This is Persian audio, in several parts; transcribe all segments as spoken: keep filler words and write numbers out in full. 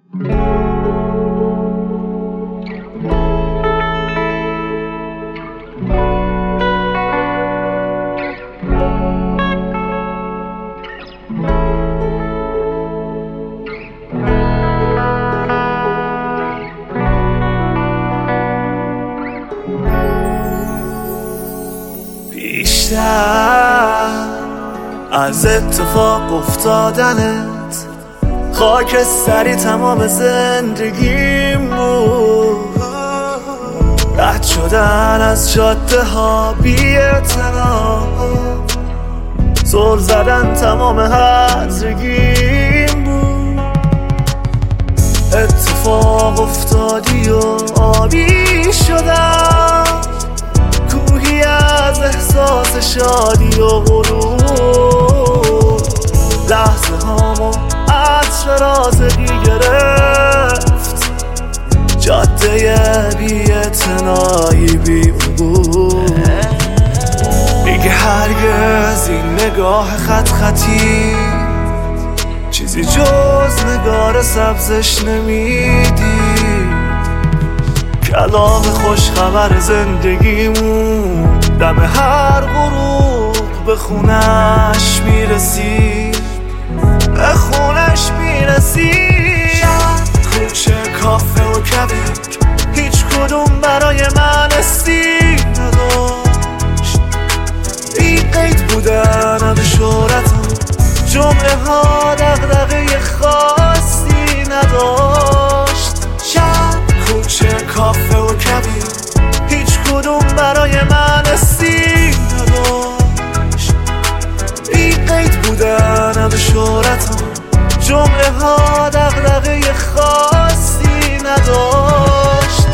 بیشتر از اتفاق افتادنت خاکستری تمام زندگیم بود. رد شدن از جاده ها بی اعتنا، زل زدن تمام هرزگیم بود. اتفاق افتادی و آبی شدم، کوهی از احساس شادی و غرور. لحظه هامو عطر رازقی گرفت، جاده بی اعتنایی بی عبور. دیگه هرگز این نگاه خط خطی چیزی جز نگار سبزش نمیدید. کلام خوش خبر زندگیمون دم هر غروب به خونش میرسید، به خونش میرسید. کوچه، کافه و کبیر هیچ کدوم برای من استی نداشت. بی قید بودنم شهرتم، جمعه ها دغدغه خاصی نداشت. کوچه، کافه و کبیر هیچ کدوم برای من استی نداشت. بی قید بودنم شهرتم، جمعه ها دغدغه خاصی نداشت.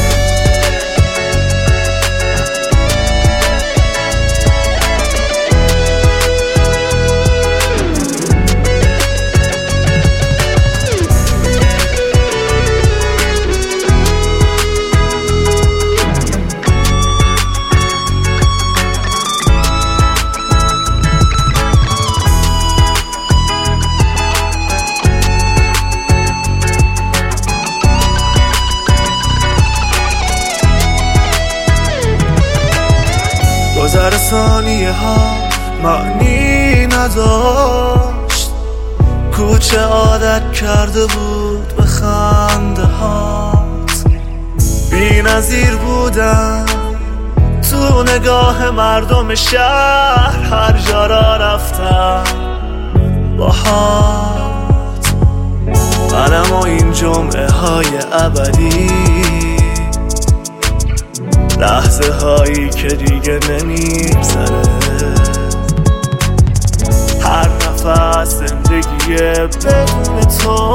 گذر ثانیه ها معنی نداشت. کوچه عادت کرده بود به خنده هات. بی نظیر بودم تو نگاه مردم شهر، هر جا را رفتم باهات. منم و این جمعه های ابدی، لحظه هایی که دیگه نمیگذره. هر نفس زندگیه بدون تو،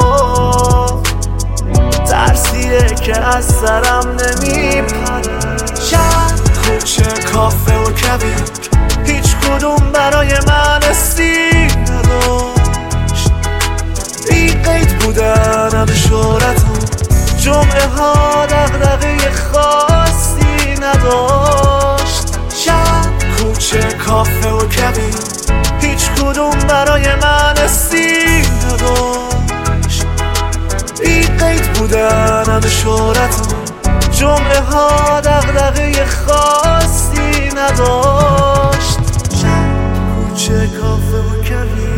ترسیه که از سرم نمیپره. کوچه، کافه و کبیر هیچ کدوم برای من استی نداشت. بی قید بودنم شهرتم، جمعه ها دغدغه خاصی نداشت. کوچه، کافه و کبیر هیچ کدوم برای من استی نداشت. بی قید بودنم شهرتم، جمعه ها دغدغه خاصی نداشت. کوچه، کافه و کبیر